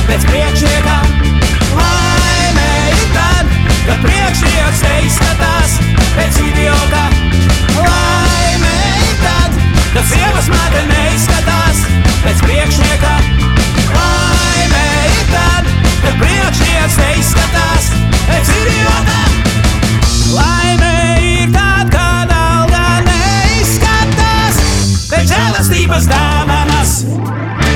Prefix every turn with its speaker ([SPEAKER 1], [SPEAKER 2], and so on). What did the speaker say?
[SPEAKER 1] pēc priekšnieka. Laime ir tad, kad priekšnieks neizskatās pēc idiota. Laime ir tad, kad sievas māte neizskatās pēc priekšnieka. Laime ir tad, kad priekšnieks neizskatās pēc idiota. Laime ir tad, kad alga neizskatās pēc žēlastības dāvanas.